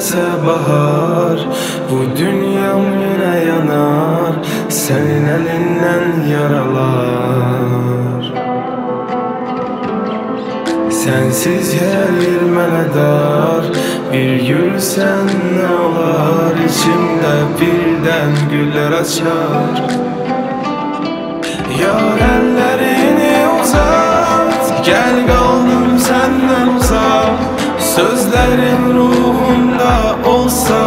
gelmese bahar, bu dünyam yine yanar senin elinden yaralar. Sensiz yer mənə dar, bir yürüsən nə olar, içimdə birdən güller açar. Yar əllərini uzat, gəl qaldım səndən uzaq, sözlərin ruhumda olsa.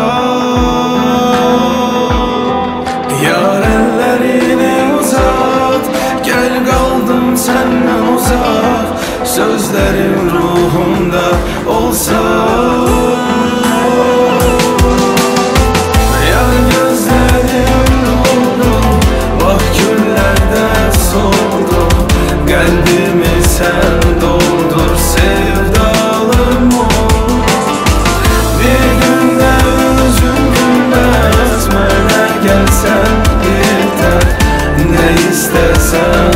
Yar əllərini uzat, gəl qaldım səndən uzaq, sözlərin ruhumda olsa. Yar gözlərim doldu, bax güllərdə soldum, qəlbimi sən doldur sevdalım ol. Bir gündə özün gülməz, mənə gəlsən yeter, nə istəsən